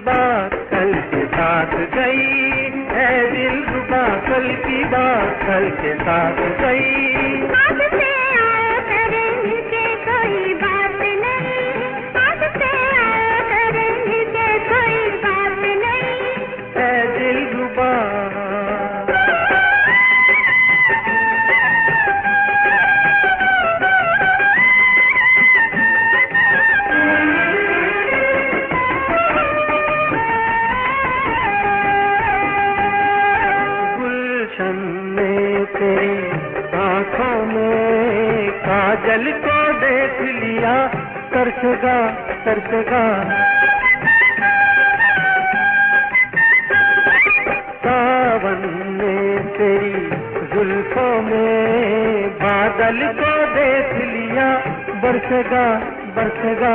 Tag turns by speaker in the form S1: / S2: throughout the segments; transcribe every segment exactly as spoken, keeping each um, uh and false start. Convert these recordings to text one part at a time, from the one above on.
S1: बात कल के साथ गई, है दिलरुबा कल की बात कल के साथ गई।
S2: आज से आया करेंगे के कोई बात नहीं, आज से आया करेंगे के कोई बात नहीं,
S1: है दिलरुबा। में तेरी आँखों में काजल को देख लिया, तरसेगा तरसेगा। सावन में तेरी जुल्फों में बादल को देख लिया, बरसेगा बरसेगा।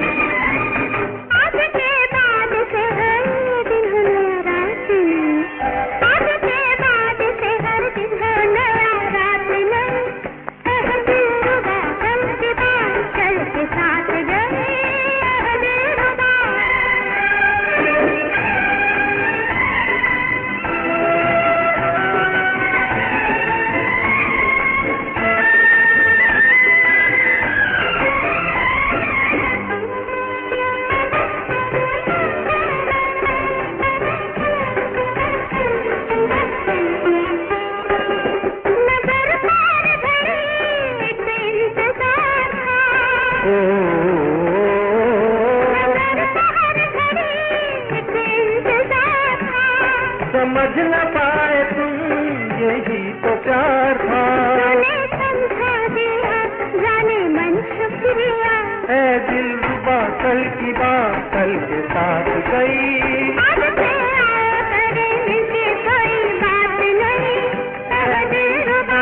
S1: समझ न पाए तुम यही तो प्यार था,
S2: जाने समझा दिया जाने मन शुक्रिया।
S1: है दिलरुबा कल की बात कल के साथ गई।
S2: आज से आया करेंगे की कोई बात नहीं, है दिलरुबा।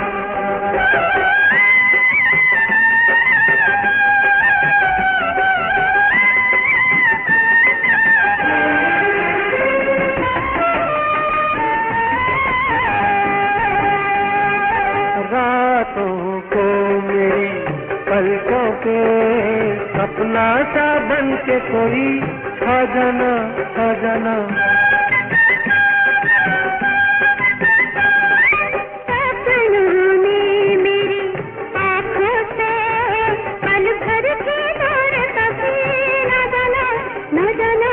S1: रातों को मेरी पलकों के सपना सा बन के कोई खा जाना खा जाना।
S2: सपनों में मेरी आँखों से पल भर की दूर कभी न जाना न जाना।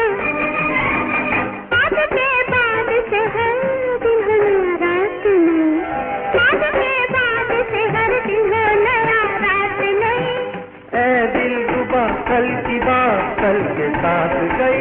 S2: आज के बाद से हर दिन हो नया रात नहीं, आज के बाद से हर दिन हो नया रात नहीं,
S1: ऐ दिलरुबा कल की बात कल के साथ गई।